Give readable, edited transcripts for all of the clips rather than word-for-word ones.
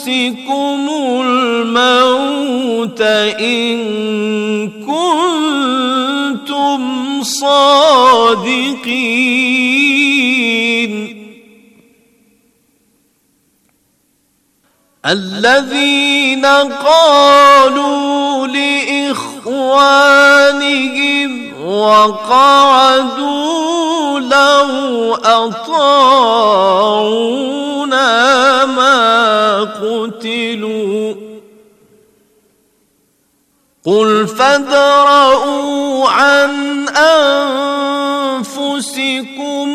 أنفسكم الموت إن كنتم صادقين. الذين قالوا لإخوانهم وقعدوا لو أطاعونا ما قتلوا قل فادرءوا عن أنفسكم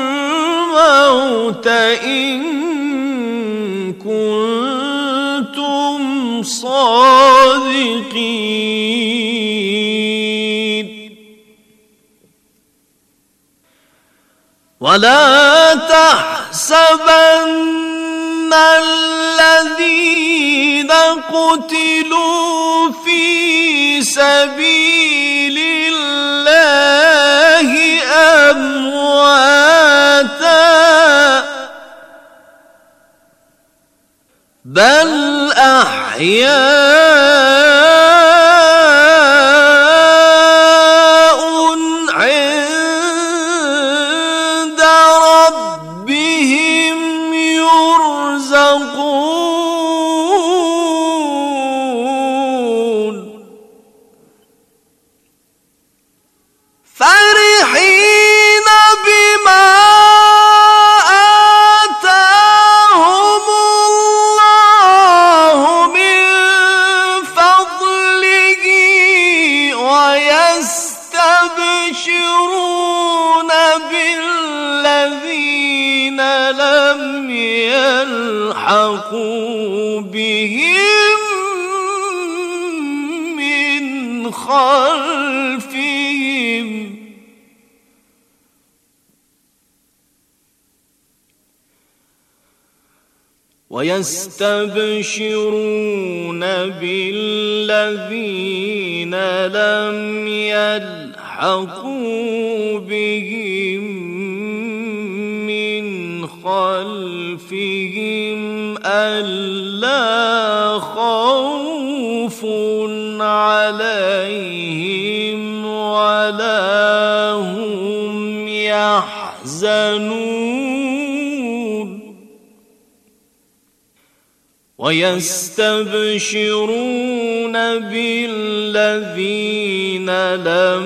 الموت إن كنتم صادقين. ولا تحسبن الذين قتلوا في سبيل الله أمواتا بل أحياء عند ربهم يرزقون فرحين بما آتاهم الله من فضله ويستبشرون بالذين لم يلحقوا بهم من خلفهم ويستبشرون بالذين لم يلحقوا بهم من خلفهم ألا خوف عليهم ولا هم يحزنون ويستبشرون بالذين لم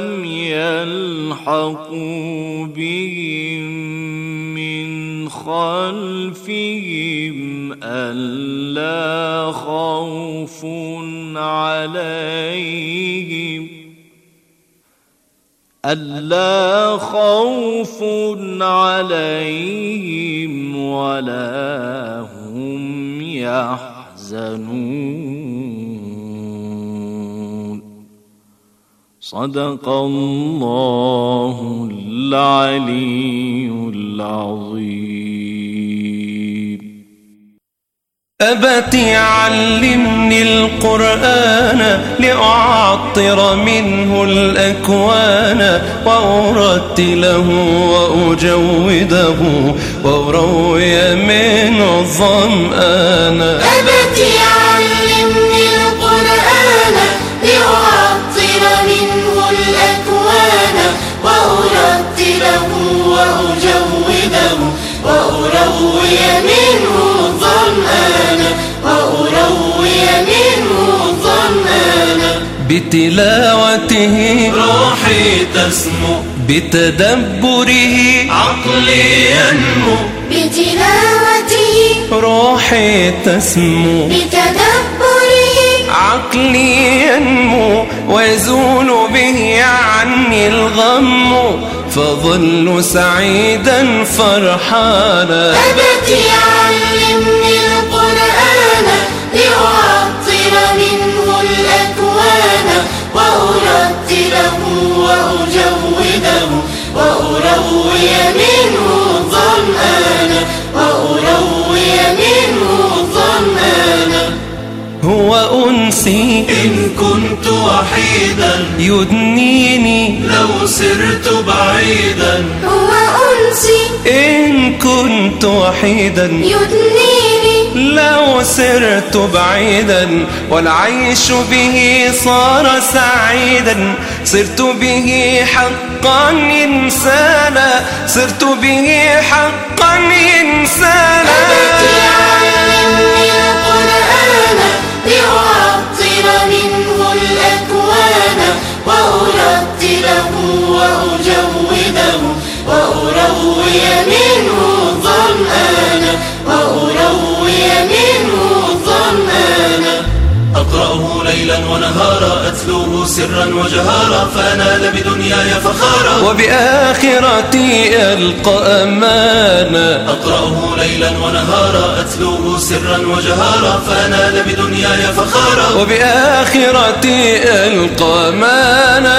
يلحقوا بهم من خلفهم ألا خوف عليهم ولا هم يحزنون. صدق الله العلي العظيم. أبت علمني القرآن لأعطر منه الأكوان وأرتله وأجوده وأروي منه الظمآن. أبت علمني القرآن لأعطر منه الأكوان وأرتله وأجوده وأروي منه الظمآن بتلاوته روحي تسمو بتدبره عقلي ينمو بتلاوته روحي تسمو بتدبره عقلي ينمو ويزول به عني الغم فظل سعيدا فرحانا. أبت علمني القرآن لأعطر منه الأكوان وأرتله وأجوده وأروي منه الظمآن هو أنسي إن كنت وحيدا يدنيني لو سرت بعيدا. هو أنسي إن كنت وحيدا يدنيني لو سرت بعيدا والعيش به صار سعيدا صرت به حقا إنسانا صرت به حقا إنسانا علمني القرآن لأعطر منه الأكوان وأرتله وأجوده وأروي منه ظمآنا وأروي منه ظمآنا أقرأه ليلا ونهارا أتلوه سرا وجهارا فأنال بدنياي فخارا وبآخرتي ألقى أمانا أقرأه ليلا ونهارا أتلوه سرا وجهارا فأنال بدنياي فخارا وبآخرتي ألقى أمانا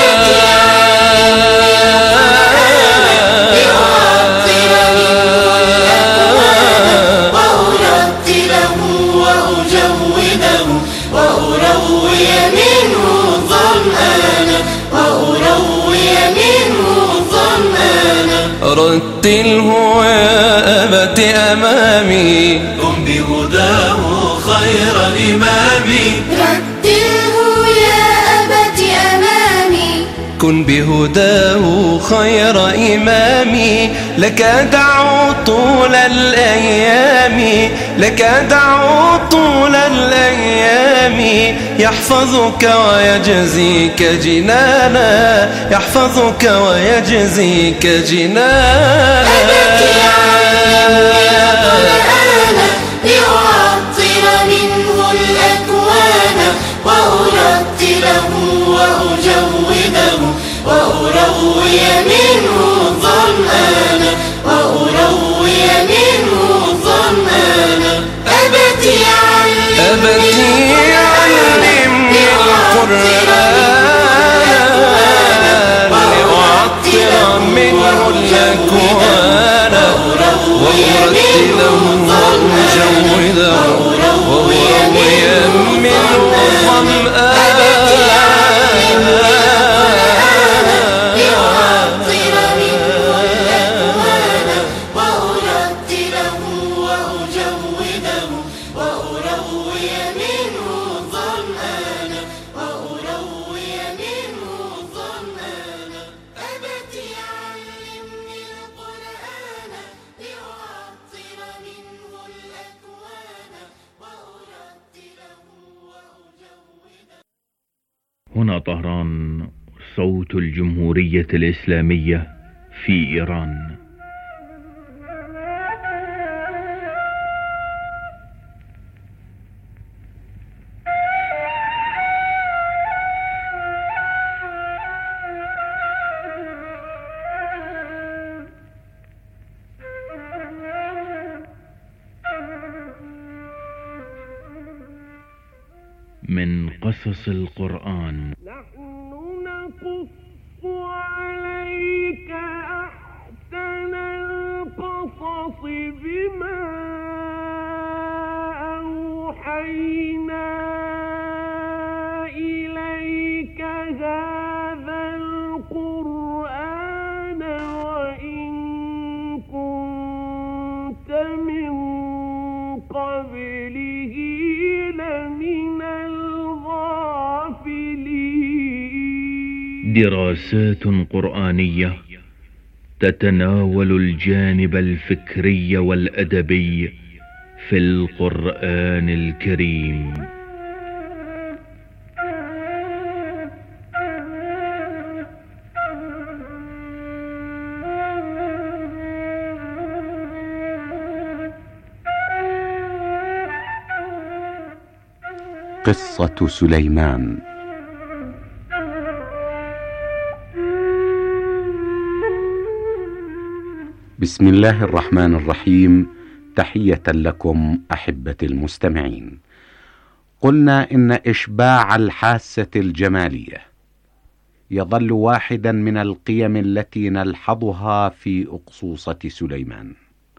وأروي منه ظمآنا وأروي منه ظمآنا رتله يا أبت أمامي قم بهداه خير إمامي رتله يا أبت أمامي كن بهداه خير إمامي لك أدعو طول الأيام لك أدعو طول الأيام يحفظك ويجزيك جنانا يحفظك ويجزيك جنانا أبت علمني القرآن لأعطر منه الأكوان وأرتله وأجوده وأروي منه ظمآنا وأروي منه ظمآنا أبت علمني القرآن لأعطر منه الأكوان وأرتله وأجوده وأروي منه ظمآنا هنا طهران، صوت الجمهورية الإسلامية في إيران. من قصص القرآن. نحن نقص عليك أحسن القصص بما أوحينا إليك هذا القرآن وإن كنت من قبله لمن دراسات قرآنية تتناول الجانب الفكري والأدبي في القرآن الكريم. قصة سليمان. بسم الله الرحمن الرحيم. تحية لكم أحبتي المستمعين. قلنا إن إشباع الحاسة الجمالية يظل واحدا من القيم التي نلحظها في أقصوصة سليمان.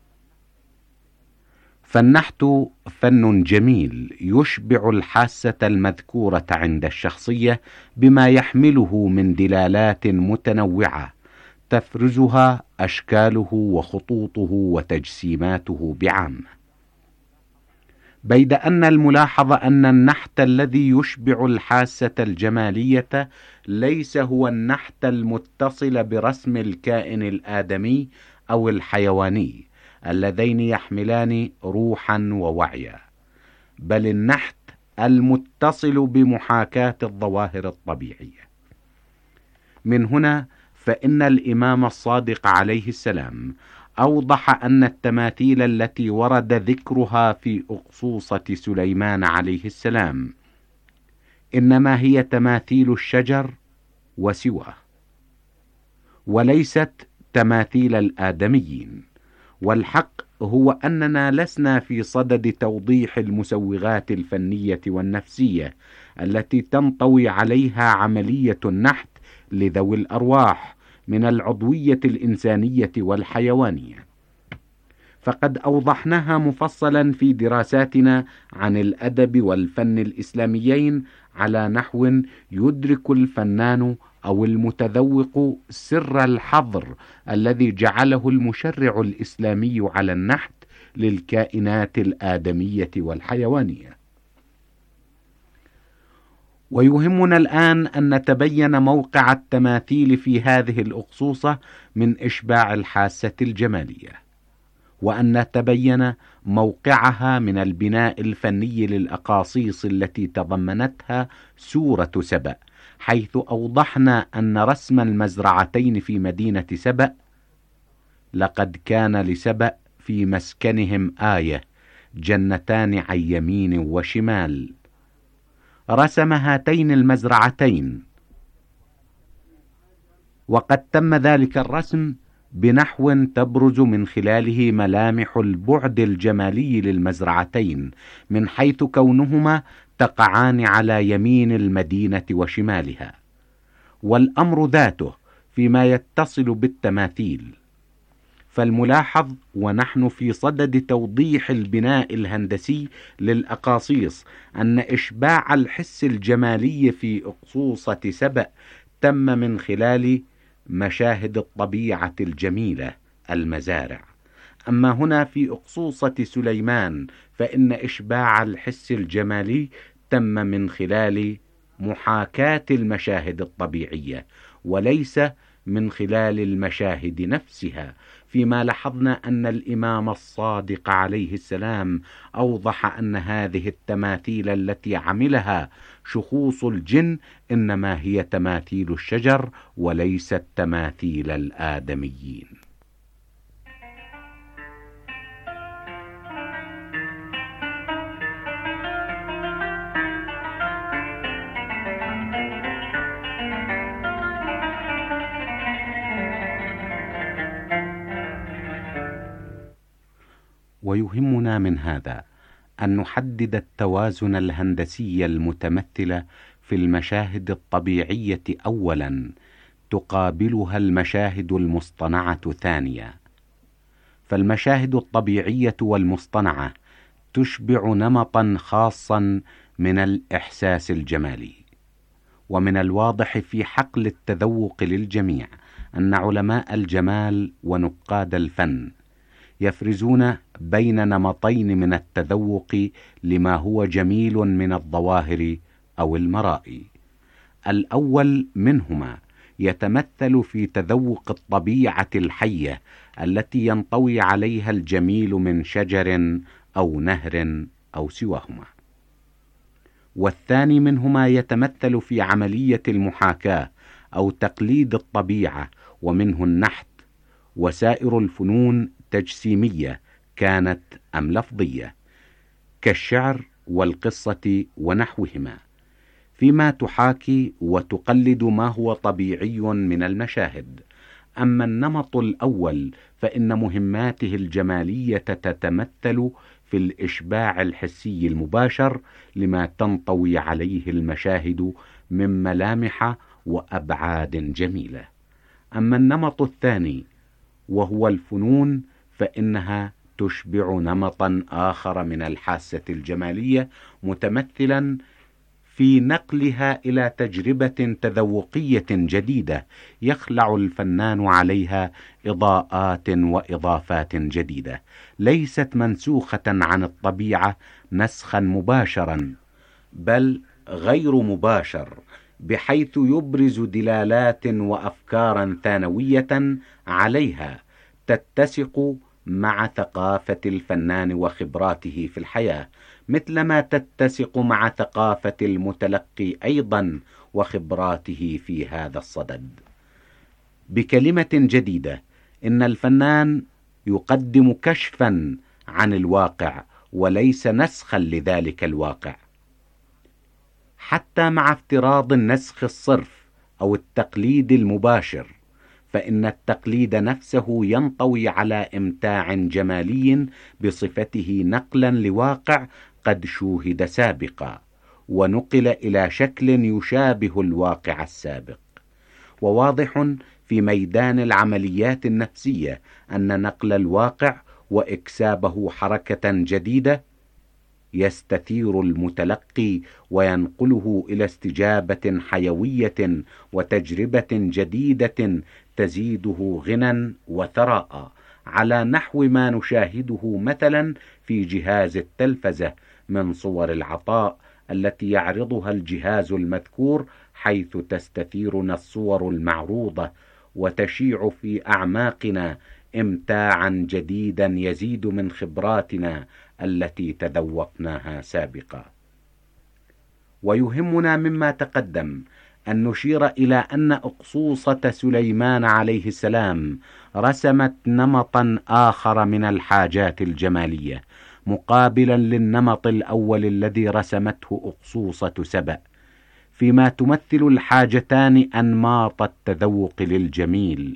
فالنحت فن جميل يشبع الحاسة المذكورة عند الشخصية بما يحمله من دلالات متنوعة تفرزها أشكاله وخطوطه وتجسيماته بعامة. بيد أن الملاحظ أن النحت الذي يشبع الحاسة الجمالية ليس هو النحت المتصل برسم الكائن الآدمي أو الحيواني اللذين يحملان روحا ووعيا، بل النحت المتصل بمحاكاة الظواهر الطبيعية. من هنا فإن الإمام الصادق عليه السلام أوضح أن التماثيل التي ورد ذكرها في أقصوصة سليمان عليه السلام إنما هي تماثيل الشجر وسواه، وليست تماثيل الآدميين. والحق هو أننا لسنا في صدد توضيح المسوغات الفنية والنفسية التي تنطوي عليها عملية النحت لذوي الأرواح من العضوية الإنسانية والحيوانية، فقد أوضحناها مفصلا في دراساتنا عن الأدب والفن الإسلاميين على نحو يدرك الفنان أو المتذوق سر الحظر الذي جعله المشرع الإسلامي على النحت للكائنات الآدمية والحيوانية. ويهمنا الآن أن نتبين موقع التماثيل في هذه الأقصوصة من إشباع الحاسة الجمالية، وأن نتبين موقعها من البناء الفني للأقاصيص التي تضمنتها سورة سبأ، حيث أوضحنا أن رسم المزرعتين في مدينة سبأ لقد كان لسبأ في مسكنهم آية، جنتان عن يمين وشمال. رسم هاتين المزرعتين، وقد تم ذلك الرسم بنحو تبرز من خلاله ملامح البعد الجمالي للمزرعتين، من حيث كونهما تقعان على يمين المدينة وشمالها. والأمر ذاته فيما يتصل بالتماثيل، فالملاحظ ونحن في صدد توضيح البناء الهندسي للأقاصيص أن إشباع الحس الجمالي في أقصوصة سبأ تم من خلال مشاهد الطبيعة الجميلة المزارع. أما هنا في أقصوصة سليمان فإن إشباع الحس الجمالي تم من خلال محاكاة المشاهد الطبيعية وليس من خلال المشاهد نفسها، فيما لاحظنا أن الإمام الصادق عليه السلام أوضح أن هذه التماثيل التي عملها شخوص الجن إنما هي تماثيل الشجر وليست تماثيل الآدميين. ويهمنا من هذا أن نحدد التوازن الهندسي المتمثل في المشاهد الطبيعية أولا تقابلها المشاهد المصطنعة ثانيا. فالمشاهد الطبيعية والمصطنعة تشبع نمطا خاصا من الإحساس الجمالي. ومن الواضح في حقل التذوق للجميع أن علماء الجمال ونقاد الفن يفرزون بين نمطين من التذوق لما هو جميل من الظواهر أو المرائي. الأول منهما يتمثل في تذوق الطبيعة الحية التي ينطوي عليها الجميل من شجر أو نهر أو سواهما. والثاني منهما يتمثل في عملية المحاكاة أو تقليد الطبيعة، ومنه النحت وسائر الفنون تجسيمية كانت أم لفظية كالشعر والقصة ونحوهما، فيما تحاكي وتقلد ما هو طبيعي من المشاهد. أما النمط الأول فإن مهماته الجمالية تتمثل في الإشباع الحسي المباشر لما تنطوي عليه المشاهد من ملامح وأبعاد جميلة. أما النمط الثاني وهو الفنون فإنها تشبع نمطا آخر من الحاسة الجمالية متمثلا في نقلها إلى تجربة تذوقية جديدة يخلع الفنان عليها إضاءات وإضافات جديدة ليست منسوخة عن الطبيعة نسخا مباشرا، بل غير مباشر، بحيث يبرز دلالات وأفكارا ثانوية عليها تتسق مع ثقافة الفنان وخبراته في الحياة، مثلما تتسق مع ثقافة المتلقي أيضا وخبراته في هذا الصدد. بكلمة جديدة، إن الفنان يقدم كشفا عن الواقع وليس نسخا لذلك الواقع. حتى مع افتراض النسخ الصرف أو التقليد المباشر، فإن التقليد نفسه ينطوي على إمتاع جمالي بصفته نقلا لواقع قد شوهد سابقا ونقل إلى شكل يشابه الواقع السابق. وواضح في ميدان العمليات النفسية أن نقل الواقع وإكسابه حركة جديدة يستثير المتلقي وينقله إلى استجابة حيوية وتجربة جديدة تزيده غنى وثراء، على نحو ما نشاهده مثلا في جهاز التلفزة من صور العطاء التي يعرضها الجهاز المذكور، حيث تستثيرنا الصور المعروضة وتشيع في أعماقنا إمتاعا جديدا يزيد من خبراتنا التي تذوقناها سابقا. ويهمنا مما تقدم أن نشير إلى أن أقصوصة سليمان عليه السلام رسمت نمطا آخر من الحاجات الجمالية مقابلا للنمط الأول الذي رسمته أقصوصة سبأ، فيما تمثل الحاجتان أنماط التذوق للجميل.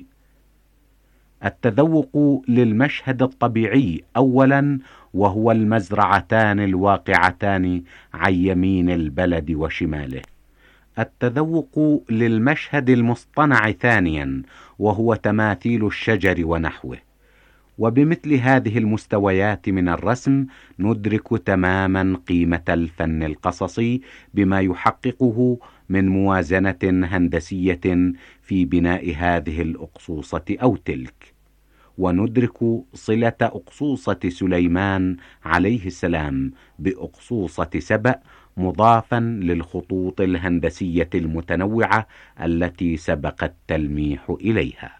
التذوق للمشهد الطبيعي أولا، وهو المزرعتان الواقعتان عن يمين البلد وشماله. التذوق للمشهد المصطنع ثانيا، وهو تماثيل الشجر ونحوه. وبمثل هذه المستويات من الرسم ندرك تماما قيمة الفن القصصي بما يحققه من موازنة هندسية في بناء هذه الأقصوصة أو تلك، وندرك صلة أقصوصة سليمان عليه السلام بأقصوصة سبأ، مضافا للخطوط الهندسية المتنوعة التي سبق التلميح إليها.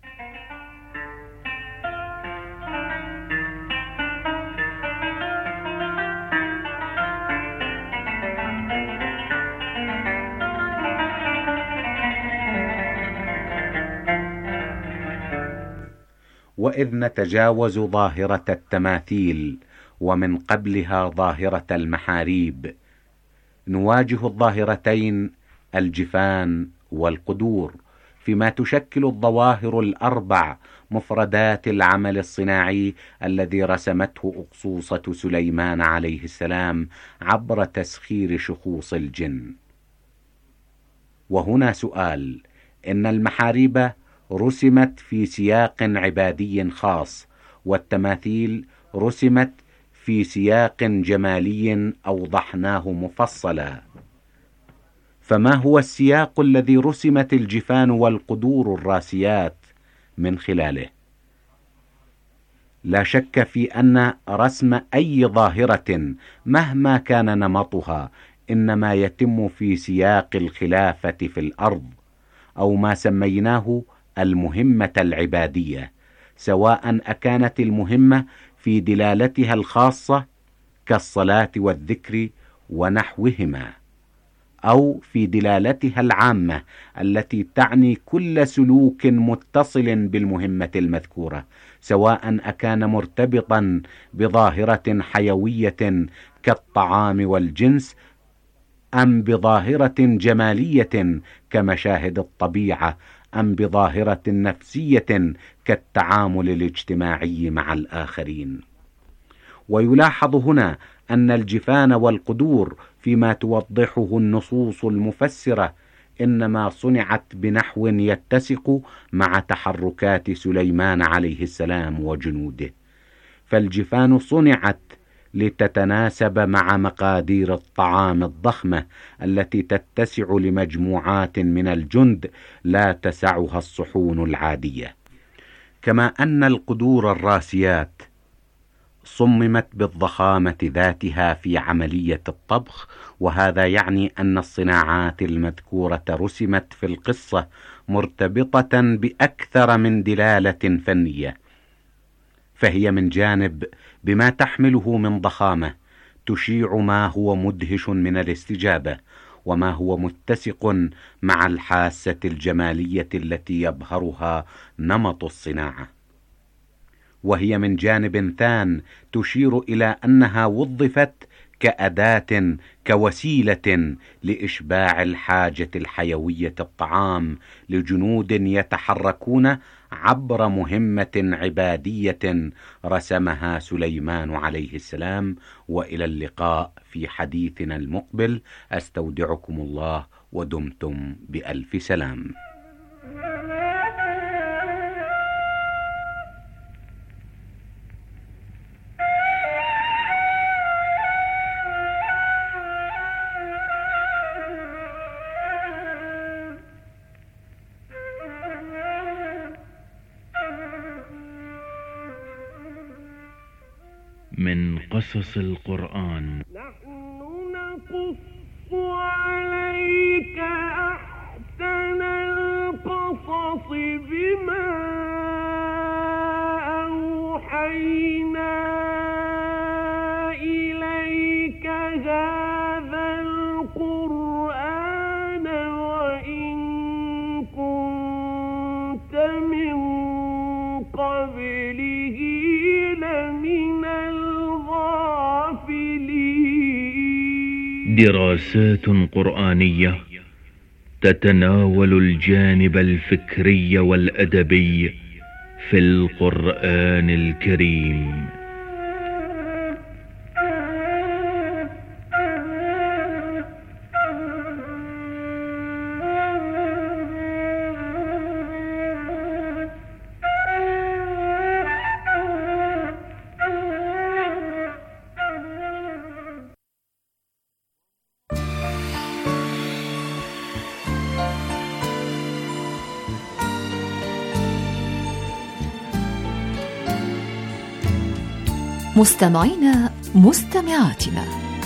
وإذ نتجاوز ظاهرة التماثيل ومن قبلها ظاهرة المحاريب، نواجه الظاهرتين الجفان والقدور، فيما تشكل الظواهر الأربع مفردات العمل الصناعي الذي رسمته أقصوصة سليمان عليه السلام عبر تسخير شخوص الجن. وهنا سؤال: إن المحاريب رسمت في سياق عبادي خاص، والتماثيل رسمت في سياق جمالي أوضحناه مفصلا، فما هو السياق الذي رسمت الجفان والقدور الراسيات من خلاله؟ لا شك في أن رسم أي ظاهرة مهما كان نمطها إنما يتم في سياق الخلافة في الأرض، أو ما سميناه المهمة العبادية، سواء أكانت المهمة في دلالتها الخاصة كالصلاة والذكر ونحوهما، أو في دلالتها العامة التي تعني كل سلوك متصل بالمهمة المذكورة، سواء أكان مرتبطا بظاهرة حيوية كالطعام والجنس، أم بظاهرة جمالية كمشاهد الطبيعة، أم بظاهرة نفسية كالتعامل الاجتماعي مع الآخرين. ويلاحظ هنا أن الجفان والقدور فيما توضحه النصوص المفسرة إنما صنعت بنحو يتسق مع تحركات سليمان عليه السلام وجنوده، فالجفان صنعت لتتناسب مع مقادير الطعام الضخمة التي تتسع لمجموعات من الجند لا تسعها الصحون العادية. كما أن القدور الراسيات صممت بالضخامة ذاتها في عملية الطبخ، وهذا يعني أن الصناعات المذكورة رسمت في القصة مرتبطة بأكثر من دلالة فنية، فهي من جانب بما تحمله من ضخامة تشيع ما هو مدهش من الاستجابة، وما هو متسق مع الحاسة الجمالية التي يبهرها نمط الصناعة، وهي من جانب ثان تشير إلى أنها وظفت كأداة كوسيلة لإشباع الحاجة الحيوية الطعام لجنود يتحركون عبر مهمة عبادية رسمها سليمان عليه السلام. وإلى اللقاء في حديثنا المقبل، أستودعكم الله ودمتم بألف سلام. من قصص القرآن. نحن نقص عليك أحسن القصص بما أوحينا إليك هذا القرآن وإن كنت من قبله لمن دراسات قرآنية تتناول الجانب الفكري والأدبي في القرآن الكريم. مستمعينا مستمعاتنا،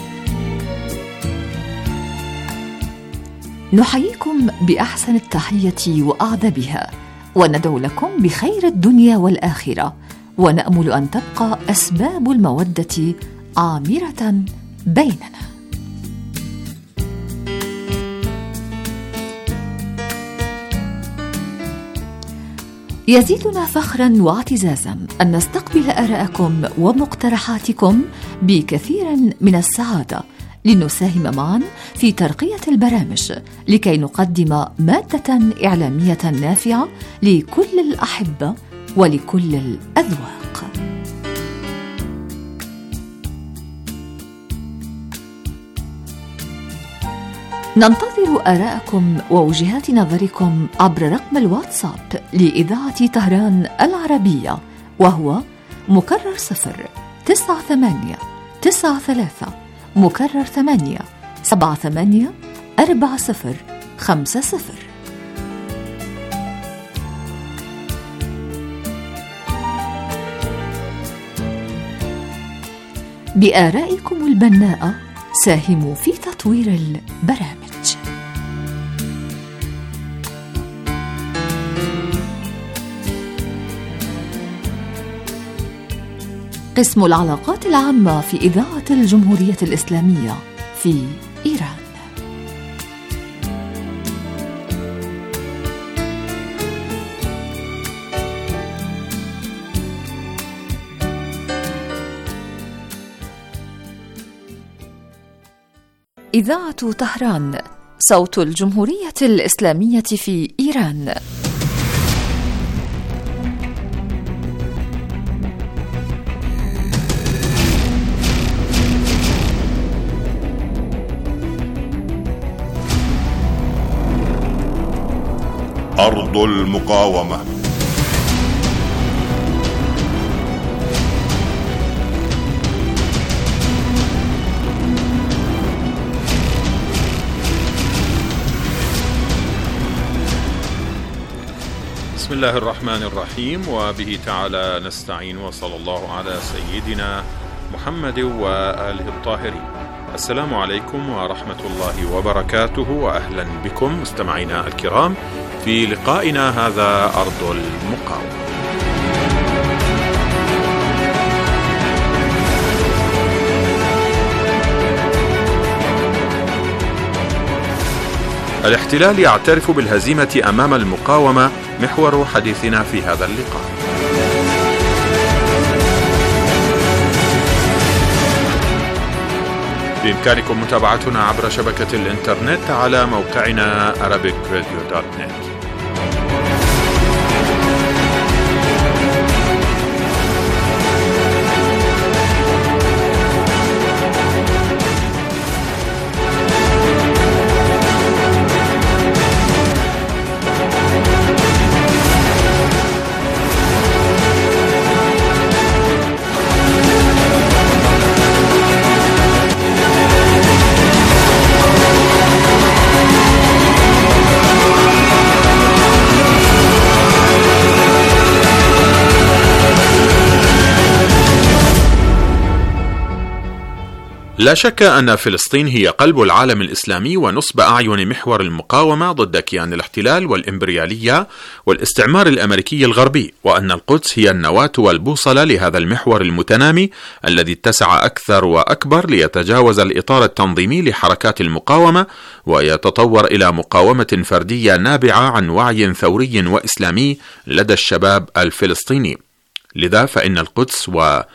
نحييكم بأحسن التحية وأعذبها، وندعو لكم بخير الدنيا والآخرة، ونأمل أن تبقى أسباب المودة عامرة بيننا. يزيدنا فخرا واعتزازا أن نستقبل آراءكم ومقترحاتكم بكثير من السعادة، لنساهم معا في ترقية البرامج لكي نقدم مادة إعلامية نافعة لكل الأحبة ولكل الأذواق. ننتظر آراءكم ووجهات نظركم عبر رقم الواتساب لإذاعة طهران العربية، وهو مكرر 09893 مكرر 8784050. بآرائكم البناءة ساهموا في تطوير البرامج. قسم العلاقات العامة في إذاعة الجمهورية الإسلامية في إيران. إذاعة طهران، صوت الجمهورية الإسلامية في إيران. أرض المقاومة. بسم الله الرحمن الرحيم، وبه تعالى نستعين، وصلى الله على سيدنا محمد وآله الطاهرين. السلام عليكم ورحمة الله وبركاته، وأهلا بكم مستمعينا الكرام في لقائنا هذا أرض المقاومة. الاحتلال يعترف بالهزيمة أمام المقاومة، محور حديثنا في هذا اللقاء. بإمكانكم متابعتنا عبر شبكة الإنترنت على موقعنا arabicradio.net. لا شك أن فلسطين هي قلب العالم الإسلامي ونصب أعين محور المقاومة ضد كيان الاحتلال والإمبريالية والاستعمار الأمريكي الغربي، وأن القدس هي النواة والبوصلة لهذا المحور المتنامي الذي اتسع أكثر وأكبر ليتجاوز الإطار التنظيمي لحركات المقاومة ويتطور إلى مقاومة فردية نابعة عن وعي ثوري وإسلامي لدى الشباب الفلسطيني. لذا فإن القدس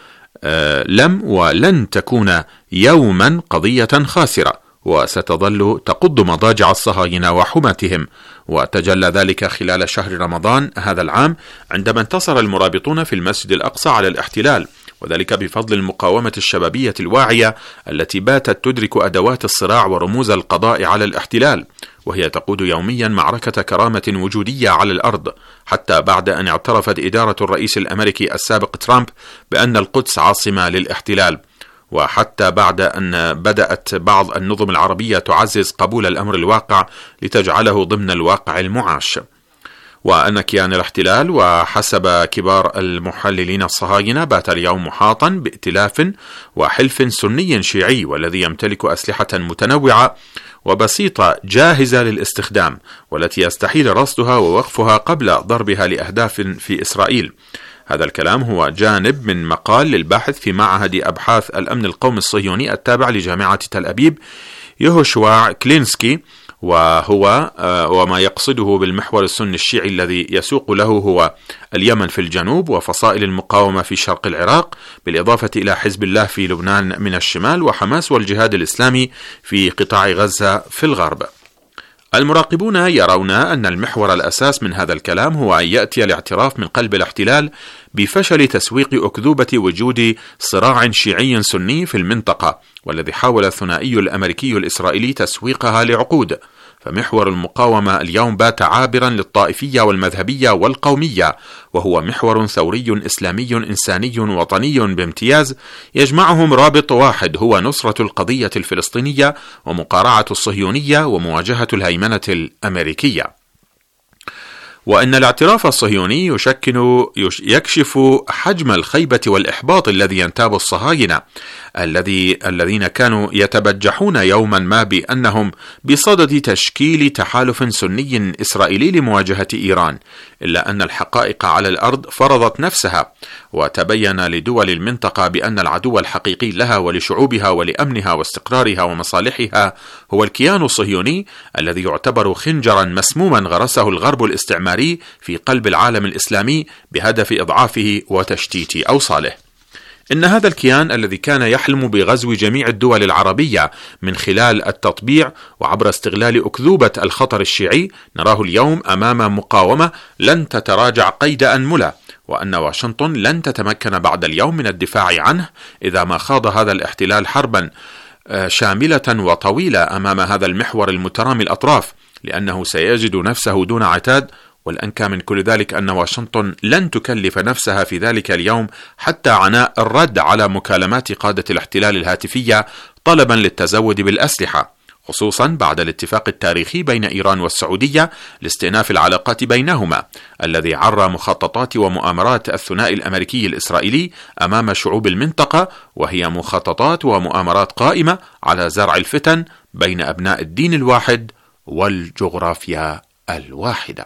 لم ولن تكون يوما قضية خاسرة، وستظل تقض مضاجع الصهاينة وحماتهم، وتجلى ذلك خلال شهر رمضان هذا العام عندما انتصر المرابطون في المسجد الأقصى على الاحتلال، وذلك بفضل المقاومة الشبابية الواعية التي باتت تدرك أدوات الصراع ورموز القضاء على الاحتلال، وهي تقود يوميا معركة كرامة وجودية على الأرض، حتى بعد أن اعترفت إدارة الرئيس الأمريكي السابق ترامب بأن القدس عاصمة للاحتلال، وحتى بعد أن بدأت بعض النظم العربية تعزز قبول الأمر الواقع لتجعله ضمن الواقع المعاش، وأن كيان الاحتلال وحسب كبار المحللين الصهاينة بات اليوم محاطا بائتلاف وحلف سني شيعي، والذي يمتلك أسلحة متنوعة وبسيطة جاهزة للاستخدام، والتي يستحيل رصدها ووقفها قبل ضربها لأهداف في إسرائيل. هذا الكلام هو جانب من مقال للباحث في معهد أبحاث الأمن القومي الصهيوني التابع لجامعة تل أبيب يهوشوا كلينسكي، وهو وما يقصده بالمحور السني الشيعي الذي يسوق له هو اليمن في الجنوب وفصائل المقاومة في شرق العراق، بالإضافة إلى حزب الله في لبنان من الشمال، وحماس والجهاد الإسلامي في قطاع غزة في الغرب. المراقبون يرون أن المحور الأساس من هذا الكلام هو أن يأتي الاعتراف من قلب الاحتلال بفشل تسويق أكذوبة وجود صراع شيعي سني في المنطقة، والذي حاول الثنائي الأمريكي الإسرائيلي تسويقها لعقود. فمحور المقاومة اليوم بات عابرا للطائفية والمذهبية والقومية، وهو محور ثوري إسلامي إنساني وطني بامتياز، يجمعهم رابط واحد هو نصرة القضية الفلسطينية ومقارعة الصهيونية ومواجهة الهيمنة الأمريكية. وأن الاعتراف الصهيوني يكشف حجم الخيبة والإحباط الذي ينتاب الصهاينة الذين كانوا يتبجحون يوما ما بأنهم بصدد تشكيل تحالف سني إسرائيلي لمواجهة إيران، إلا أن الحقائق على الأرض فرضت نفسها، وتبين لدول المنطقة بأن العدو الحقيقي لها ولشعوبها ولأمنها واستقرارها ومصالحها هو الكيان الصهيوني، الذي يعتبر خنجرا مسموما غرسه الغرب الاستعماري في قلب العالم الإسلامي بهدف إضعافه وتشتيت أوصاله. إن هذا الكيان الذي كان يحلم بغزو جميع الدول العربية من خلال التطبيع وعبر استغلال أكذوبة الخطر الشيعي، نراه اليوم أمام مقاومة لن تتراجع قيد أنملة، وأن واشنطن لن تتمكن بعد اليوم من الدفاع عنه إذا ما خاض هذا الاحتلال حربا شاملة وطويلة أمام هذا المحور المترامي الأطراف، لأنه سيجد نفسه دون عتاد. والأنكى من كل ذلك أن واشنطن لن تكلف نفسها في ذلك اليوم حتى عناء الرد على مكالمات قادة الاحتلال الهاتفية طلبا للتزود بالأسلحة، خصوصا بعد الاتفاق التاريخي بين إيران والسعودية لاستئناف العلاقات بينهما، الذي عرى مخططات ومؤامرات الثنائي الأمريكي الإسرائيلي أمام شعوب المنطقة، وهي مخططات ومؤامرات قائمة على زرع الفتن بين أبناء الدين الواحد والجغرافيا الواحدة.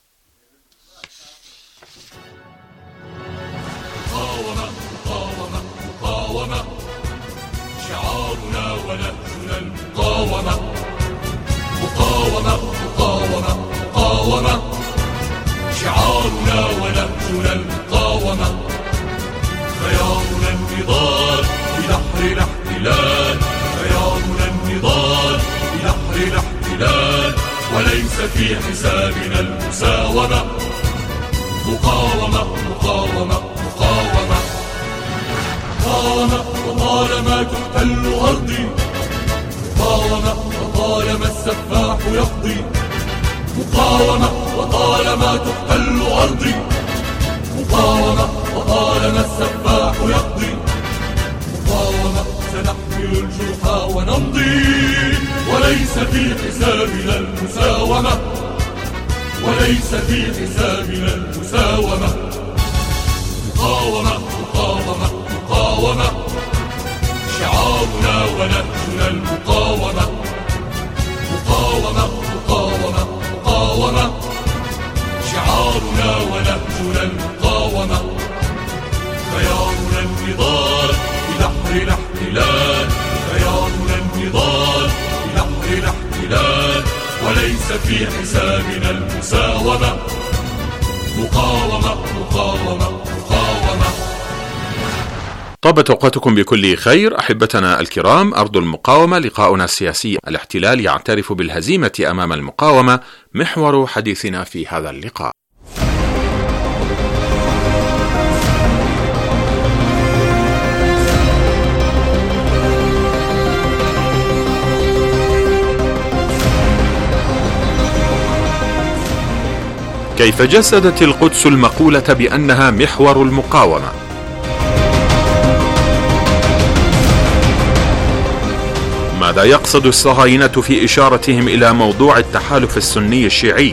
شعارنا ونهجنا المقاومة، مقاومة مقاومة مقاومة، شعارنا ونهجنا المقاومة، خيارنا النضال بنحر الاحتلال، خيارنا النضال بنحر الاحتلال، وليس في حسابنا المساومة، مقاومة مقاومة مقاومة، مقاومة وطالما تحتل أرضي، مقاومة وطالما السفاح يقضي، مقاومة وطالما تحتل أرضي، مقاومة وطالما السفاح يقضي، مقاومة سنحمل الجرحى ونمضي، وليس في حسابنا المساومة، وليس في حسابنا المساومة، مقاومة مقاومة مقاومة، شعارنا ونهجنا المقاومة، مقاومة مقاومة مقاومة، شعارنا ونهجنا المقاومة، خيارنا النضال بنحر الاحتلال، خيارنا النضال بنحر الاحتلال، وليس في حسابنا المساومة، مقاومة مقاومة مقاومة. طابت أوقاتكم بكل خير أحبتنا الكرام. أرض المقاومة، لقاؤنا السياسي. الاحتلال يعترف بالهزيمة أمام المقاومة، محور حديثنا في هذا اللقاء. كيف جسدت القدس المقولة بأنها محور المقاومة؟ ماذا يقصد الصهاينة في إشارتهم إلى موضوع التحالف السني الشيعي؟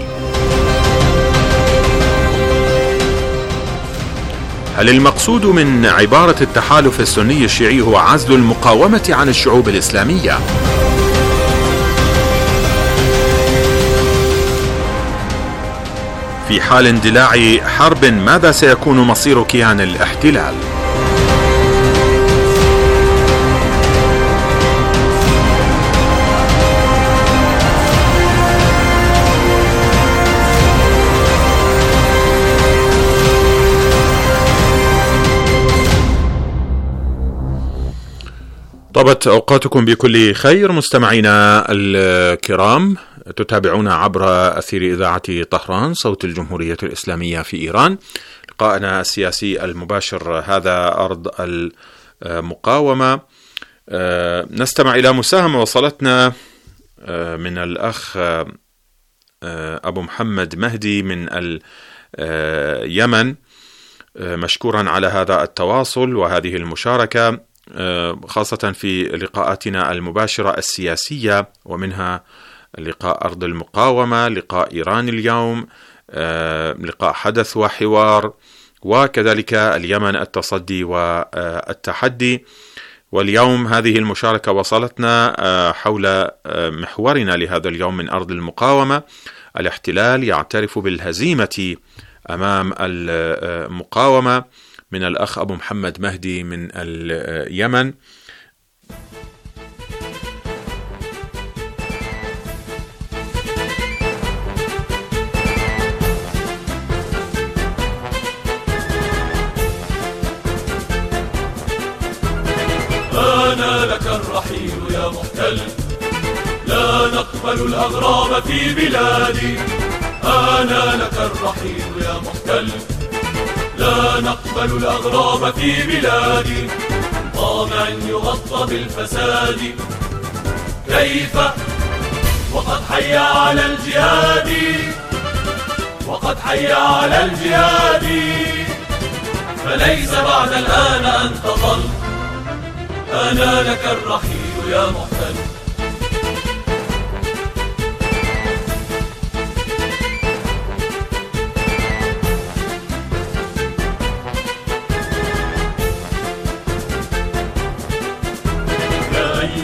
هل المقصود من عبارة التحالف السني الشيعي هو عزل المقاومة عن الشعوب الإسلامية؟ في حال اندلاع حرب، ماذا سيكون مصير كيان الاحتلال؟ طابت أوقاتكم بكل خير مستمعينا الكرام. تتابعون عبر أثير إذاعة طهران صوت الجمهورية الإسلامية في إيران. لقاءنا السياسي المباشر هذا أرض المقاومة. نستمع إلى مساهمة وصلتنا من الأخ أبو محمد مهدي من اليمن، مشكورا على هذا التواصل وهذه المشاركة، خاصة في لقاءاتنا المباشرة السياسية، ومنها لقاء أرض المقاومة، لقاء إيران اليوم، لقاء حدث وحوار، وكذلك اليمن التصدي والتحدي. واليوم هذه المشاركة وصلتنا حول محورنا لهذا اليوم من أرض المقاومة. الاحتلال يعترف بالهزيمة أمام المقاومة، من الأخ أبو محمد مهدي من اليمن. أنا لك الرحيل يا محتل، لا نقبل الأغراب في بلادي. أنا لك الرحيل يا محتل، لا نقبل الأغراب في بلادي. طامع يغطى بالفساد، كيف وقد حي على الجهاد، وقد حي على الجهاد. فليس بعد الآن أن تظل، أنا لك الرحيل يا محتل.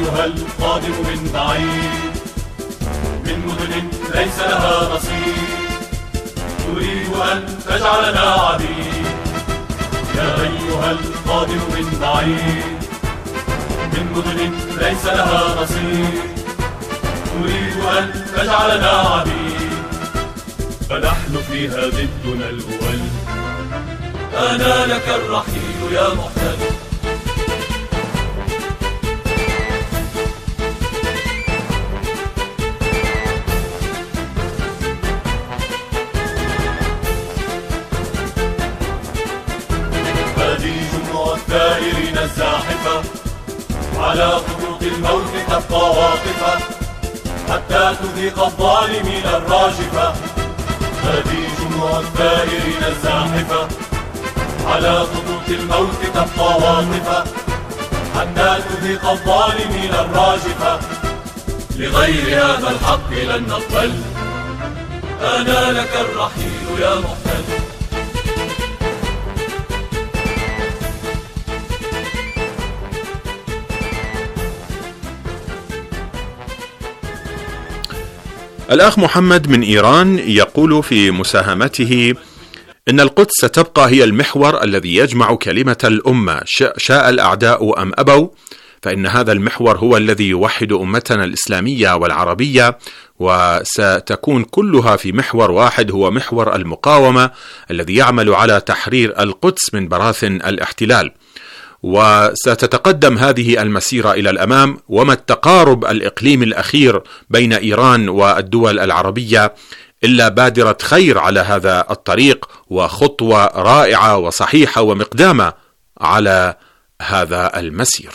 أيها القادم من بعيد من مدن ليس لها نصيب تريد أن تجعلنا عبيد. يا أيها القادم من بعيد من مدن ليس لها نصيب تريد أن تجعلنا عبيد. فنحن فيها ضدنا الأول. أنا لك الرحيل يا محتل. هذه جموع الثائرين الزاحفة على خطوط الموت تبقى واقفة حتى تذيق الظالمين الراجفة. هذه جموع الثائرين الزاحفة على خطوط الموت تبقى واقفة حتى تذيق الظالمين الراجفة. لغير هذا الحق لن نقبل. أنا لك الرحيل يا محتل. الأخ محمد من إيران يقول في مساهمته إن القدس ستبقى هي المحور الذي يجمع كلمة الأمة شاء الأعداء أم أبوا، فإن هذا المحور هو الذي يوحد أمتنا الإسلامية والعربية، وستكون كلها في محور واحد هو محور المقاومة الذي يعمل على تحرير القدس من براثن الاحتلال. وستتقدم هذه المسيرة إلى الأمام، وما التقارب الإقليمي الأخير بين إيران والدول العربية إلا بادرة خير على هذا الطريق، وخطوة رائعة وصحيحة ومقدامة على هذا المسير.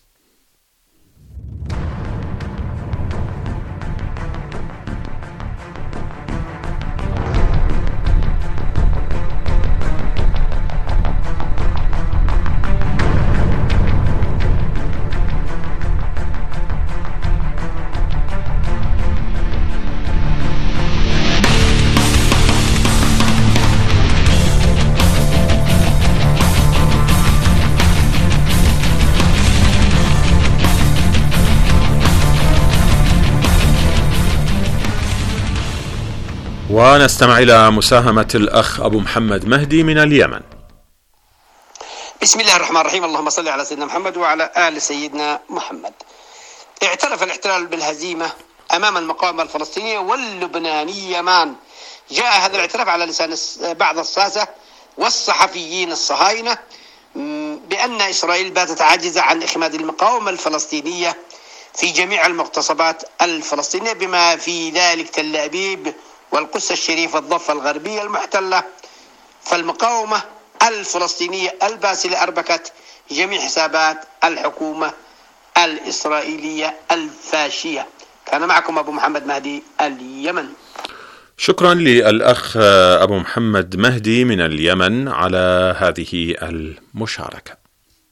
ونستمع إلى مساهمة الأخ أبو محمد مهدي من اليمن. بسم الله الرحمن الرحيم. اللهم صل على سيدنا محمد وعلى آل سيدنا محمد. اعترف الاحتلال بالهزيمة أمام المقاومة الفلسطينية واللبنانية معا. جاء هذا الاعتراف على لسان بعض الساسة والصحفيين الصهاينة بأن إسرائيل باتت عاجزة عن إخماد المقاومة الفلسطينية في جميع المغتصبات الفلسطينية بما في ذلك تل أبيب والقدس الشريفة الضفة الغربية المحتلة. فالمقاومة الفلسطينية الباسلة أربكت جميع حسابات الحكومة الإسرائيلية الفاشية. كان معكم أبو محمد مهدي اليمن. شكرا للأخ أبو محمد مهدي من اليمن على هذه المشاركة.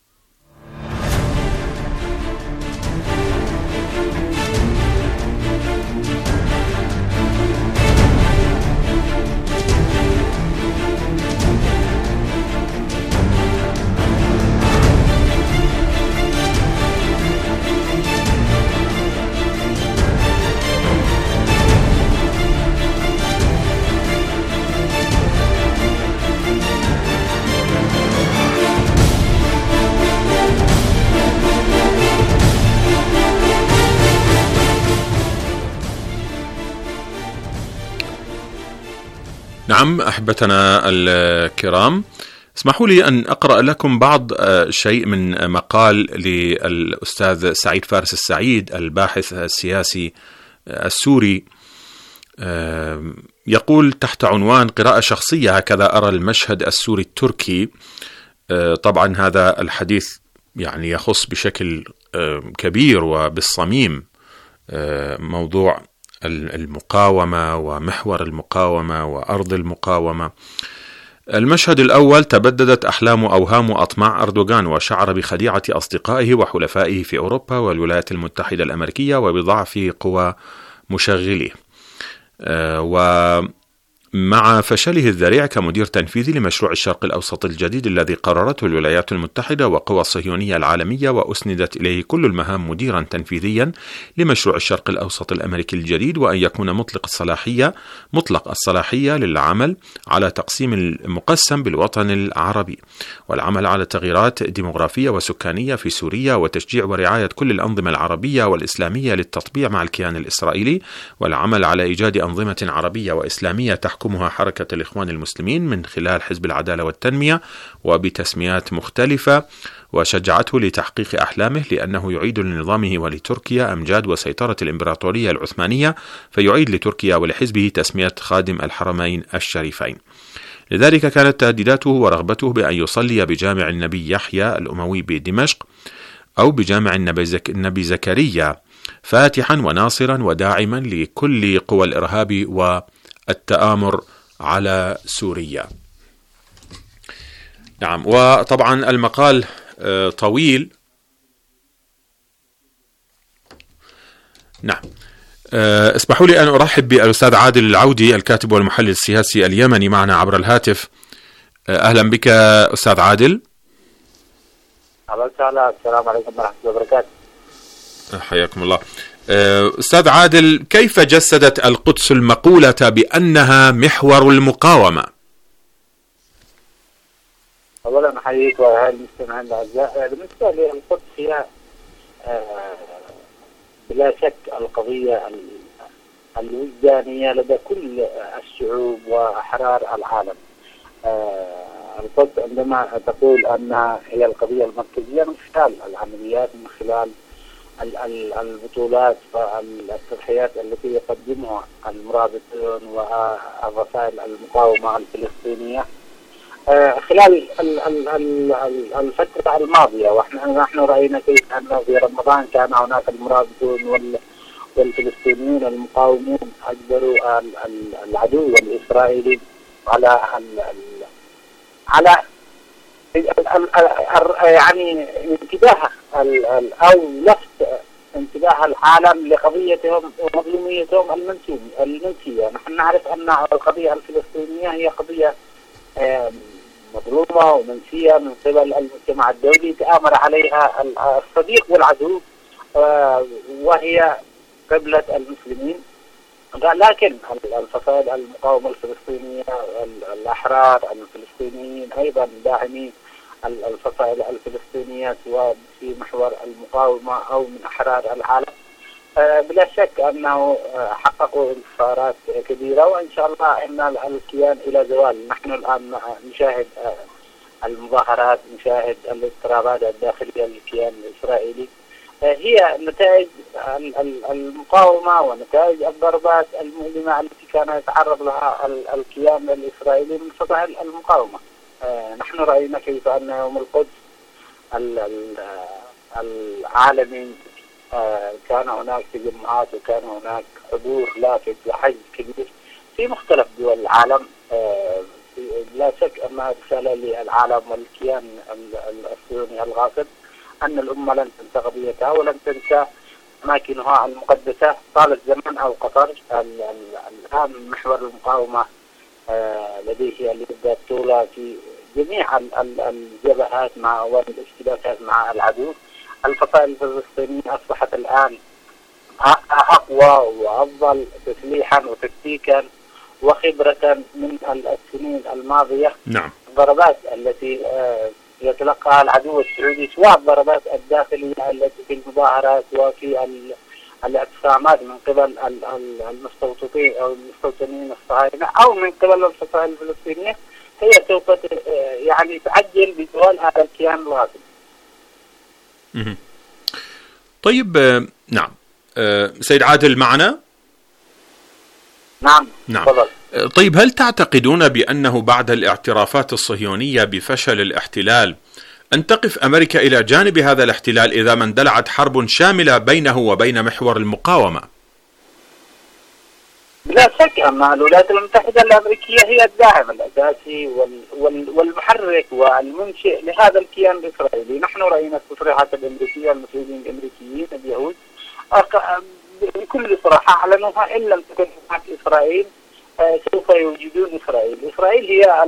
نعم أحبتنا الكرام، اسمحوا لي أن أقرأ لكم بعض شيء من مقال للأستاذ سعيد فارس السعيد الباحث السياسي السوري. يقول تحت عنوان قراءة شخصية: هكذا أرى المشهد السوري التركي. طبعا هذا الحديث يعني يخص بشكل كبير وبالصميم موضوع المقاومة ومحور المقاومة وأرض المقاومة. المشهد الأول: تبددت أحلام وأوهام وأطماع أردوغان، وشعر بخديعة أصدقائه وحلفائه في أوروبا والولايات المتحدة الأمريكية وبضعف قوى مشغليه. مع فشله الذريع كمدير تنفيذي لمشروع الشرق الأوسط الجديد الذي قررته الولايات المتحدة وقوى الصهيونية العالمية، وأسندت إليه كل المهام مديرا تنفيذيا لمشروع الشرق الأوسط الأمريكي الجديد، وأن يكون مطلق الصلاحية للعمل على تقسيم المقسم بالوطن العربي، والعمل على تغييرات ديموغرافية وسكانية في سوريا، وتشجيع ورعاية كل الأنظمة العربية والإسلامية للتطبيع مع الكيان الإسرائيلي، والعمل على إيجاد أنظمة عربية وإسلامية تحكمها حركة الإخوان المسلمين من خلال حزب العدالة والتنمية وبتسميات مختلفة، وشجعته لتحقيق أحلامه لأنه يعيد لنظامه ولتركيا أمجاد وسيطرة الإمبراطورية العثمانية، فيعيد لتركيا ولحزبه تسمية خادم الحرمين الشريفين. لذلك كانت تهديداته ورغبته بأن يصلي بجامع النبي يحيى الأموي بدمشق أو بجامع النبي زكريا فاتحا وناصرا وداعما لكل قوى الإرهاب والتآمر على سوريا. نعم، وطبعا المقال طويل. نعم، اسمحوا لي أن أرحب بالأستاذ عادل العودي الكاتب والمحلل السياسي اليمني معنا عبر الهاتف. أهلا بك أستاذ عادل. السلام عليكم ورحمة الله وبركاته. حياكم الله. أستاذ عادل، كيف جسدت القدس المقولة بأنها محور المقاومة؟ أولا أحييك وأهل المستمعين الأعزاء. بالنسبة للقدس هي بلا شك القضية الوجدانية لدى كل الشعوب وأحرار العالم. القدس عندما تقول أنها هي القضية المركزية من خلال العمليات، من خلال البطولات والتضحيات التي يقدمها المرابطون ووسائل المقاومة الفلسطينية خلال الفترة الماضية. ونحن رأينا كيف أن في رمضان كان هناك المرابطون والفلسطينيون المقاومون أجبروا العدو الإسرائيلي على يعني انتباه أو لفت انتباه العالم لقضيتهم ومظلوميتهم المنسية. نحن نعرف أن القضية الفلسطينية هي قضية مظلومة ومنسية من قبل المجتمع الدولي، تآمر عليها الصديق والعدو، وهي قبلة المسلمين. لكن الفصائل المقاومة الفلسطينية، الأحرار الفلسطينيين أيضا داعمين الفصائل الفلسطينية سواء في محور المقاومة أو من أحرار العالم، بلا شك أنه حققوا انتصارات كبيرة، وإن شاء الله أن الكيان إلى زوال. نحن الآن نشاهد المظاهرات، نشاهد الاضطرابات الداخلية للكيان الإسرائيلي، هي نتائج المقاومة ونتائج الضربات المؤلمة التي كان يتعرض لها الكيان الإسرائيلي من فصائل المقاومة. نحن رأينا كيف أن يوم القدس العالمي كان هناك تجمعات وكان هناك حضور لافت وحشد كبير في مختلف دول العالم. لا شك أنها رسالة للعالم والكيان الصهيوني الغاصب أن الأمة لن تنسى قضيتها ولن تنسى أماكنها المقدسة طال الزمن أو قطر. الآن محور المقاومة لديه البطولة في جميع الجبهات مع والاشتباكات مع العدو. الفصائل الفلسطينية أصبحت الآن أقوى وأفضل تسليحا وتكتيكا وخبرة من السنين الماضية. نعم. الضربات التي يتلقاها العدو السعودي سواء الضربات الداخلية التي في المظاهرات وفي الاعتصامات من قبل المستوطنين أو المستوطنين الصهاينة أو من قبل الفصائل الفلسطينية، هي سوف يعني تعجل بزوال هذا الكيان الغاصب. طيب، نعم. سيد عادل معنا؟ نعم. فضل. طيب، هل تعتقدون بأنه بعد الاعترافات الصهيونية بفشل الاحتلال أن تقف أمريكا إلى جانب هذا الاحتلال إذا ما اندلعت حرب شاملة بينه وبين محور المقاومة؟ لا شك أن الولايات المتحدة الأمريكية هي الداعم الأساسي والمحرك والمنشئ لهذا الكيان الإسرائيلي. نحن رأينا التصريحات الأمريكية، المسؤولين الأمريكيين اليهود بكل صراحة أعلنوها إن لم تكن هناك إسرائيل سوف يوجدون إسرائيل. إسرائيل هي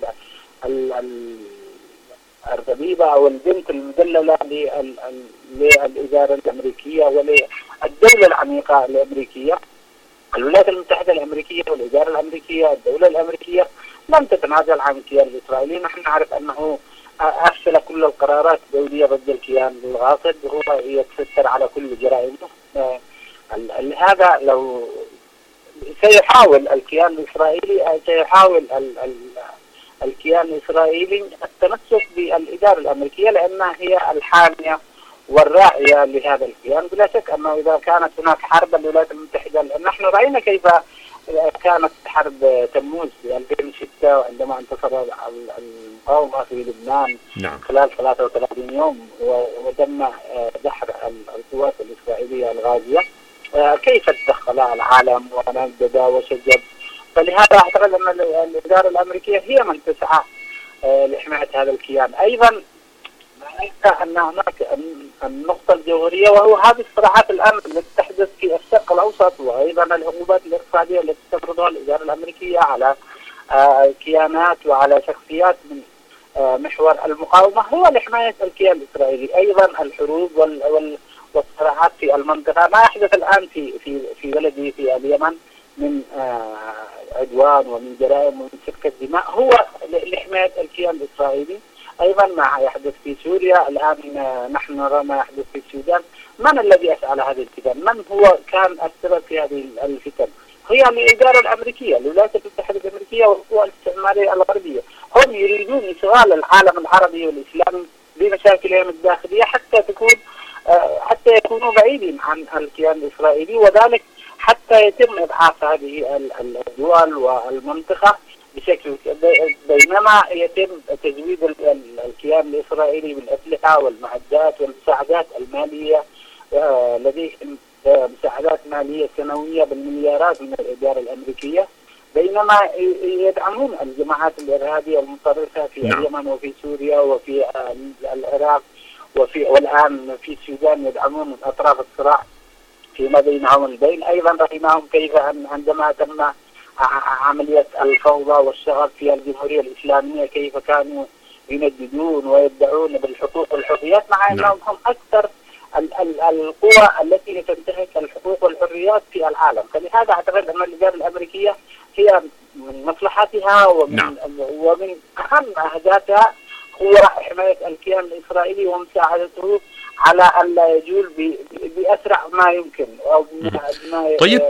الربيبة أو البنت المدللة للإدارة الأمريكية وللدولة العميقة الأمريكية. الولايات المتحدة الأمريكية والإدارة الأمريكية الدولة الأمريكية لم تتنازل عن الكيان الإسرائيلي. نحن نعرف أنه أفشل كل القرارات الدولية ضد الكيان الغاصب، هو يتستر على كل جرائمه. لهذا لو سيحاول الكيان الإسرائيلي الكيان الإسرائيلي التمسك بالإدارة الأمريكية لأنها هي الحامية والراعية لهذا الكيان. بلا شك أنه إذا كانت هناك حرب الولايات المتحدة، نحن رأينا كيف كانت حرب تموز في 2006 عندما انتصر المقاومة في لبنان خلال 33 يوم وتم دحر القوات الإسرائيلية الغازية، كيف تدخل العالم ونجد وشجب. فلهذا أعتقد أن الإدارة الأمريكية هي من تسعى لحماية هذا الكيان. أيضا أن هناك النقطة الجوهرية وهو هذه الصراعات الآن التي تحدث في الشرق الأوسط، وأيضا العقوبات الاقتصادية التي تفرضها الإدارة الأمريكية على كيانات وعلى شخصيات من محور المقاومة هو لحماية الكيان الإسرائيلي. أيضا الحروب والصراعات في المنطقة، ما يحدث الآن في بلدي في اليمن من عدوان ومن جرائم ومن سفك الدماء هو لحماية الكيان الإسرائيلي. أيضا ما يحدث في سوريا الآن، نحن نرى ما يحدث في السودان. من الذي أفعل هذه الفتن؟ من هو كان السبب في هذه الفتن؟ هي الإدارة الأمريكية، الولايات المتحدة الأمريكية والقوى الاستعمارية الغربية. هم يريدون إشغال العالم العربي والإسلامي بمشاكلهم الداخلية حتى يكونوا بعيدين عن الكيان الإسرائيلي، وذلك حتى يتم إضعاف هذه الدول والمنطقة بشكل، بينما يتم تزويد الكيان الإسرائيلي بالأسلحة والمعدات والمساعدات المالية. لديهم مساعدات مالية سنوية بالمليارات من الإدارة الأمريكية، بينما يدعمون الجماعات الإرهابية المتطرفة في اليمن وفي سوريا وفي العراق والآن في السودان، يدعمون أطراف الصراع فيما بينهم البين. أيضا رأيناهم كيف عندما تم عملية الفوضى والشغب في الجمهورية الإسلامية كيف كانوا ينددون ويدعون بالحقوق والحريات، مع أنهم هم أكثر القوى التي تنتهك الحقوق والحريات في العالم. فلهذا أعتقد أن الإدارة الأمريكية هي من مصلحتها ومن أهم أهدافها هو حماية الكيان الإسرائيلي ومساعدته على أن لا يجول بأسرع ما يمكن. طيب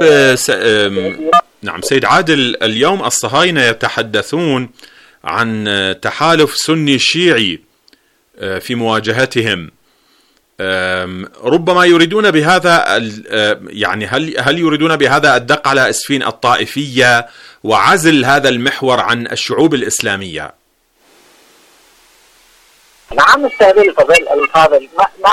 نعم سيد عادل، اليوم الصهاينة يتحدثون عن تحالف سني شيعي في مواجهتهم، ربما يريدون بهذا يعني هل يريدون بهذا الدق على أسفين الطائفية وعزل هذا المحور عن الشعوب الإسلامية؟ نعم أستاذ الفاضل، ما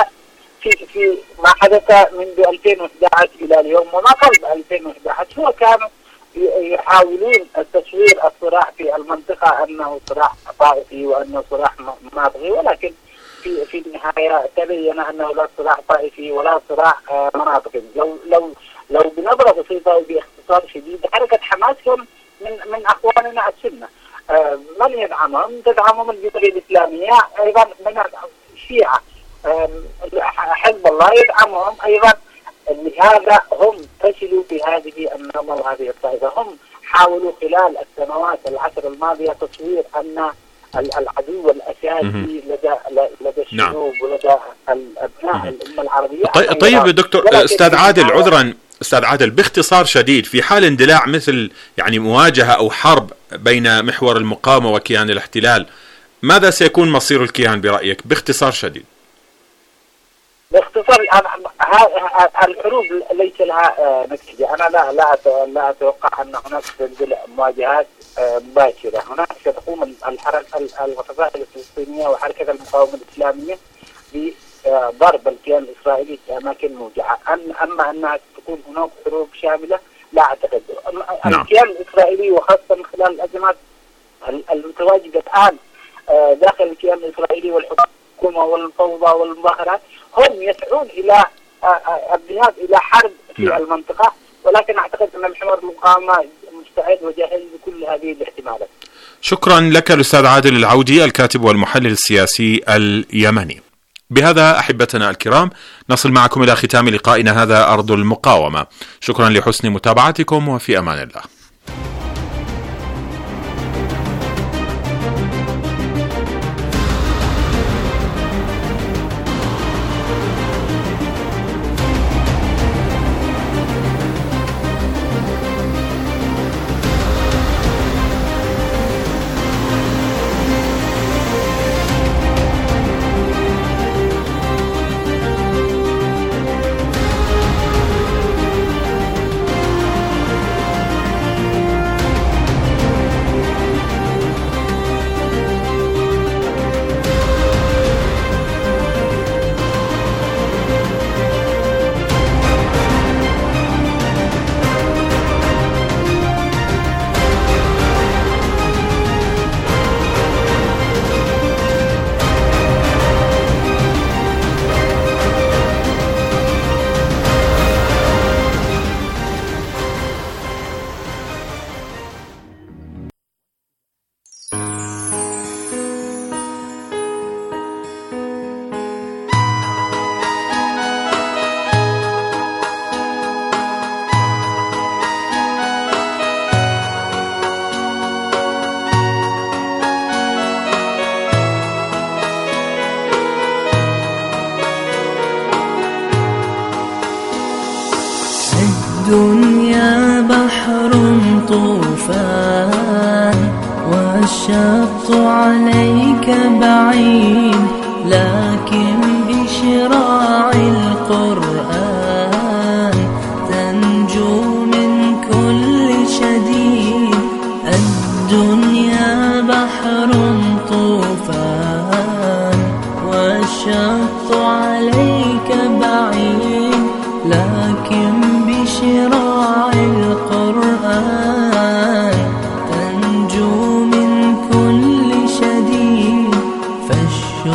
حدث منذ 2011 إلى اليوم وما قبل 2011 هو كانوا يحاولون التصوير الصراع في المنطقة أنه صراع طائفي وأنه صراع مناطقي، ولكن في النهاية تبين أنه لا صراع طائفي ولا صراع مناطقي. لو بنظرة بسيطة وباختصار شديد، حركة حماس هم من أخواننا السنة. من يدعمهم؟ تدعمهم الجمهورية الإسلامية، أيضا من الشيعة حزب الله يدعمهم أيضا. لهذا هم فشلوا في هذه النمط وهذه الطائفة. هم حاولوا خلال السنوات العشر الماضية تصوير أن العدو الأساسي لدى الشعوب ولدى أبناء الأمة العربية. طيب دكتور أستاذ عادل، عذرا أستاذ عادل، باختصار شديد، في حال اندلاع مثل يعني مواجهة أو حرب بين محور المقاومة وكيان الاحتلال، ماذا سيكون مصير الكيان برأيك باختصار شديد؟ باختصار الحروب ليس لها نتيجة. أنا لا أتوقع أن هناك مواجهات مباشرة. هناك ستقوم الحركة الفصائل الفلسطينية وحركة المقاومة الإسلامية بضرب الكيان الإسرائيلي في أماكن موجعة. أما أنها تكون هناك حروب شاملة لا أعتقد. الكيان الإسرائيلي وخاصة من خلال الأزمات المتواجدة الآن داخل الكيان الإسرائيلي والحكومة والفوضى والمظاهرات، هم يسعون إلى الذهاب إلى حرب في المنطقة، ولكن أعتقد أن محور المقاومة مستعد وجاهز لكل هذه الاحتمالات. شكرا لك الأستاذ عادل العودي، الكاتب والمحلل السياسي اليمني. بهذا أحبتنا الكرام نصل معكم إلى ختام لقائنا هذا أرض المقاومة. شكرا لحسن متابعتكم، وفي أمان الله. الدنيا بحر طوفان والشط عليك بعيد، لكن بشراع القرآن تنجو من كل شديد. الدنيا بحر طوفان والشط عليك بعيد، لكن بشراع القرآن تنجو من كل شديد.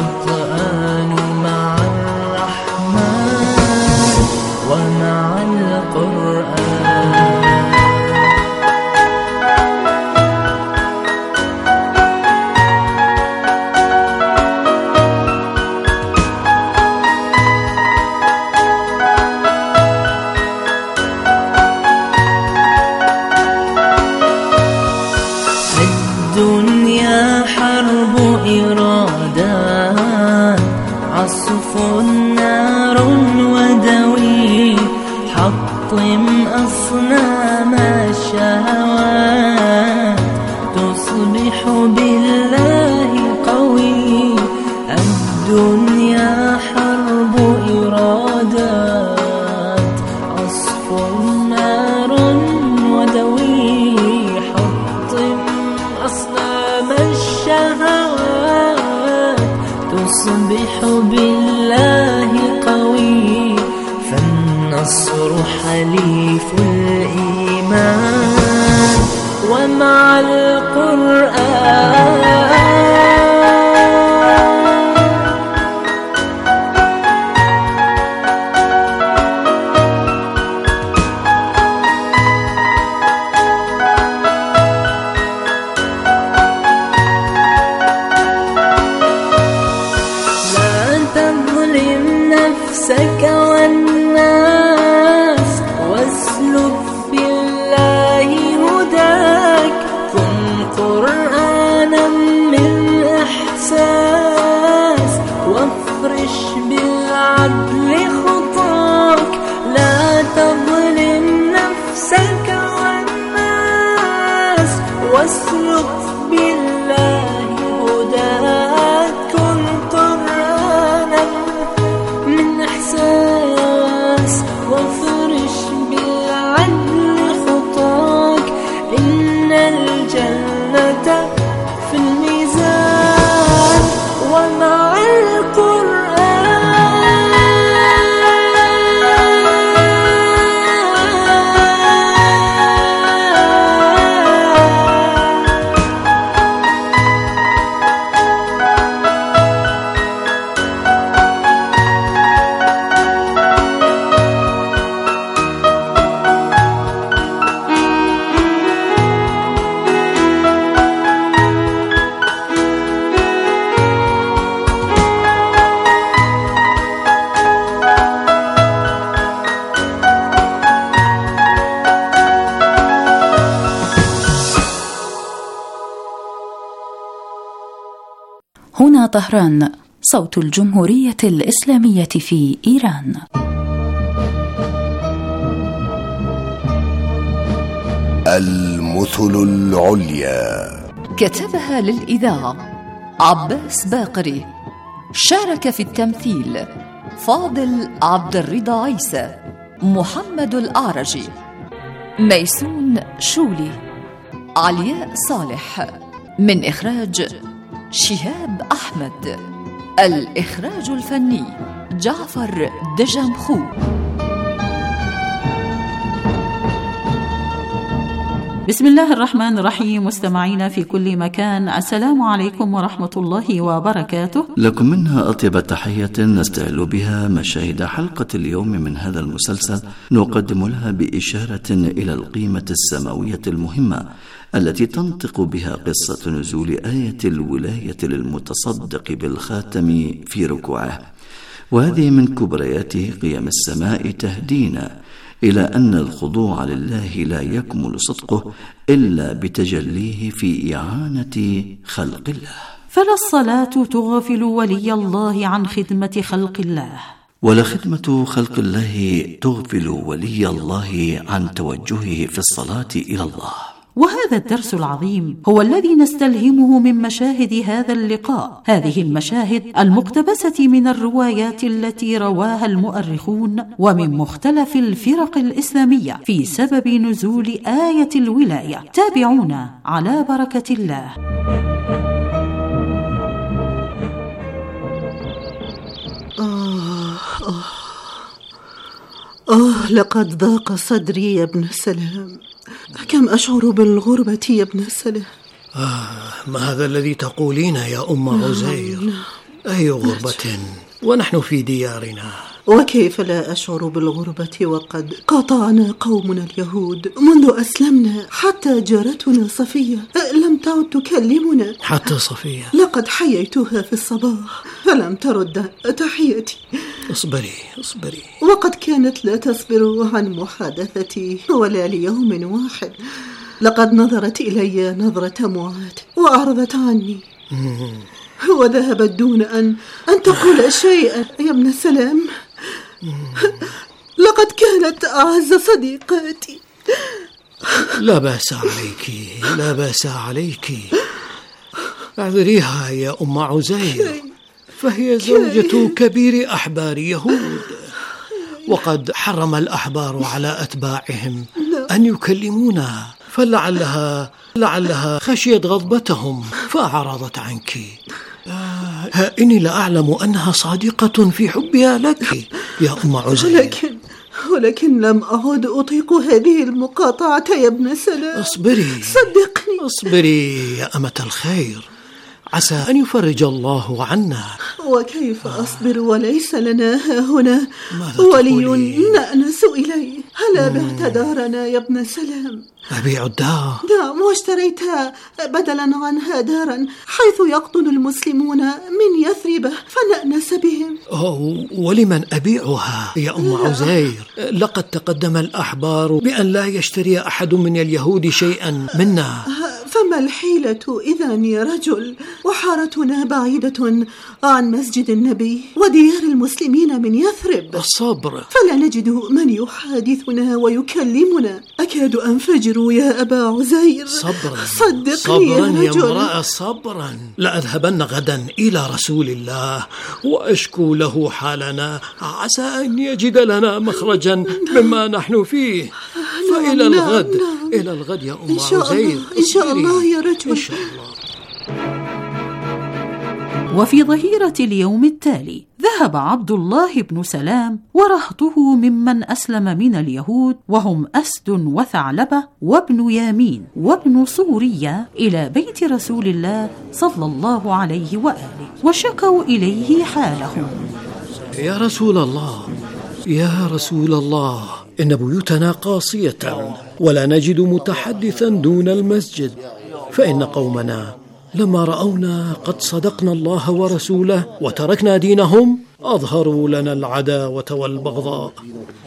طهران، صوت الجمهورية الإسلامية في إيران. المثل العليا، كتبها للإذاعة عباس باقري. شارك في التمثيل فاضل عبد الرضا عيسى، محمد الأعرجي، ميسون شولي، علياء صالح. من إخراج شهاب أحمد. الإخراج الفني جعفر دجمخو. بسم الله الرحمن الرحيم. مستمعينا في كل مكان، السلام عليكم ورحمة الله وبركاته. لكم منها أطيب تحية نستهل بها مشاهد حلقة اليوم من هذا المسلسل، نقدم لها بإشارة إلى القيمة السماوية المهمة التي تنطق بها قصة نزول آية الولاية للمتصدق بالخاتم في ركوعه. وهذه من كبريات قيم السماء تهدينا إلى أن الخضوع لله لا يكمل صدقه إلا بتجليه في إعانة خلق الله. فلا الصلاة تغفل ولي الله عن خدمة خلق الله، ولا خدمة خلق الله تغفل ولي الله عن توجهه في الصلاة إلى الله. وهذا الدرس العظيم هو الذي نستلهمه من مشاهد هذا اللقاء، هذه المشاهد المقتبسة من الروايات التي رواها المؤرخون ومن مختلف الفرق الإسلامية في سبب نزول آية الولاية. تابعونا على بركة الله. لقد ضاق صدري يا ابن السلام. كم أشعر بالغربة يا ابن السلام. ما هذا الذي تقولين يا أم عزير؟ أي غربة ونحن في ديارنا؟ وكيف لا أشعر بالغربة وقد قاطعنا قومنا اليهود منذ أسلمنا، حتى جارتنا صفية لم تعد تكلمنا. حتى صفية؟ لقد حييتها في الصباح فلم ترد تحيتي. اصبري. وقد كانت لا تصبر عن محادثتي ولا ليوم واحد. لقد نظرت إلي نظرة معاد وأعرضت عني وذهبت دون أن تقول شيئا يا ابن السلام. لقد كانت أعز صديقاتي. لا بأس عليك. اعذريها يا أم عزير، فهي زوجة كبير أحبار يهود، وقد حرم الأحبار على أتباعهم أن يكلمونا، فلعلها خشيت غضبتهم فأعرضت عنك. إني لأعلم أنها صادقة في حبها لك يا أم عزير، ولكن لم أعد أطيق هذه المقاطعة يا ابن سلام. اصبري يا أمة الخير، عسى أن يفرج الله عنا. وكيف أصبر وليس لنا هنا ولي نأنس إليه؟ هلا بعت دارنا يا ابن سلام؟ أبيع الدار؟ نعم، واشتريتها بدلا عنها دارا حيث يقطن المسلمون من يثرب فنأنس بهم. ولمن أبيعها يا أم عزير؟ لقد تقدم الأحبار بأن لا يشتري أحد من اليهود شيئا منا. فما الحيلة إذن يا رجل؟ وحارتنا بعيدة عن مسجد النبي وديار المسلمين من يثرب. الصبر. فلا نجد من يحادثنا ويكلمنا. أكاد أنفجر يا أبا عزير. صدقني يا رجل. يا امرأة، صبرا. لأذهبن غدا إلى رسول الله وأشكو له حالنا، عسى أن يجد لنا مخرجا مما نحن فيه. فإلى الغد. إلى الغد يا أم عزير. إن شاء الله يا رجل. إن شاء الله. وفي ظهيرة اليوم التالي ذهب عبد الله بن سلام ورهطه ممن أسلم من اليهود، وهم أسد وثعلبة وابن يامين وابن صورية، إلى بيت رسول الله صلى الله عليه وآله، وشكوا إليه حالهم. يا رسول الله، إن بيوتنا قاصية ولا نجد متحدثا دون المسجد، فإن قومنا لما رأونا قد صدقنا الله ورسوله وتركنا دينهم أظهروا لنا العداوة والبغضاء.